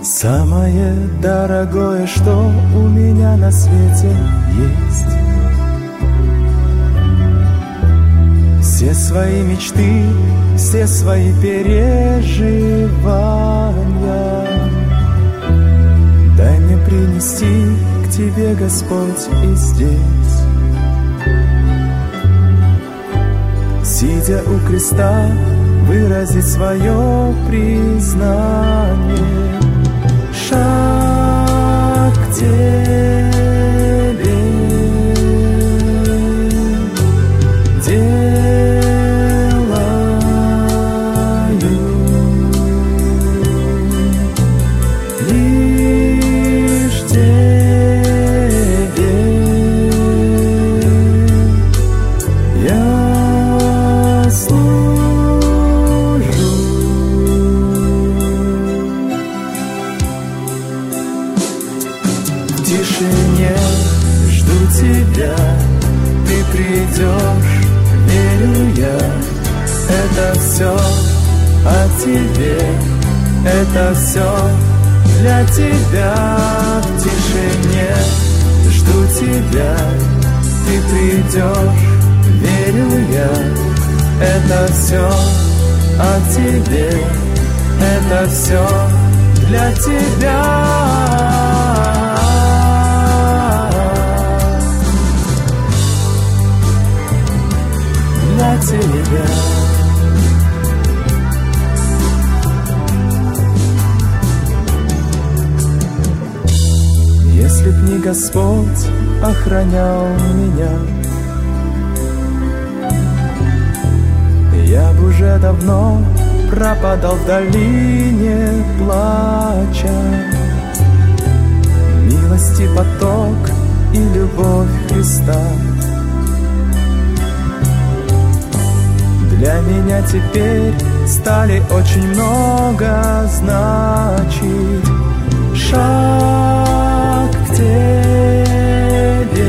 Самое дорогое, что у меня на свете есть. Все свои мечты, все свои переживания дай мне принести к Тебе, Господь, и здесь. Сидя у креста, выразить свое признание. Шаг к Тебе делаю, лишь Тебе я служу. В тишине жду Тебя, Ты придешь, верю я. Это все о Тебе, это все для Тебя. В тишине жду Тебя, Ты придешь, верю я. Это все о Тебе, это все для Тебя. Для Тебя. Если б не Господь охранял меня, я б уже давно пропадал в долине плача. Милости поток и любовь Христа для меня теперь стали очень много значить. Шаг к Тебе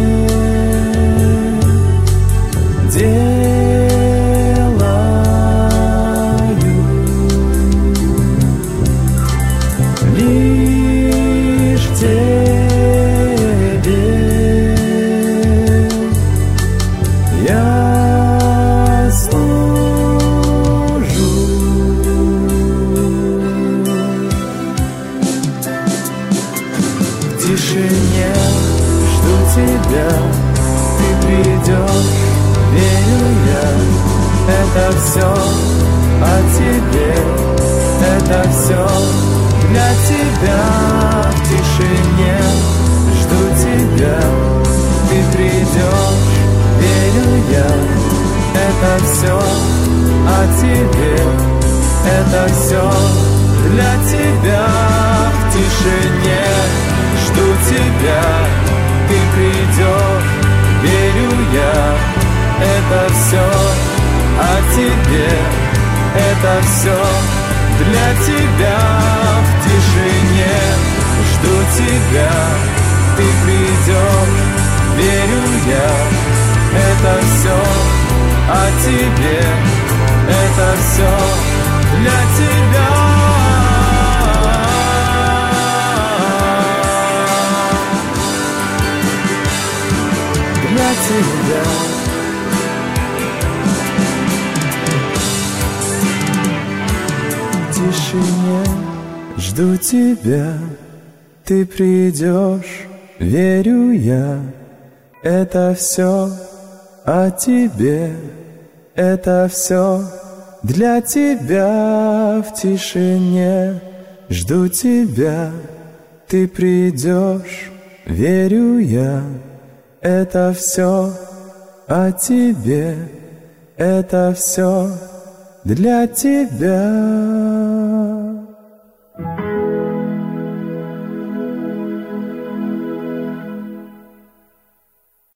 делаю, лишь Тебе я служу. В тишине жду Тебя, Ты придешь, верю я. Это все о Тебе, это все для Тебя. В тишине жду Тебя, Ты придешь, верю я. Это все о Тебе, это все для Тебя. В тишине жду Тебя, Ты придешь, верю я. Это все о Тебе, это все для Тебя. В тишине жду Тебя, Ты придешь, верю я. Это все о Тебе, это все для Тебя. Для Тебя. В тишине жду Тебя, Ты придешь, верю я. Это все о Тебе, это все для Тебя. В тишине жду Тебя, Ты придешь, верю я. Это все о Тебе, это все для Тебя.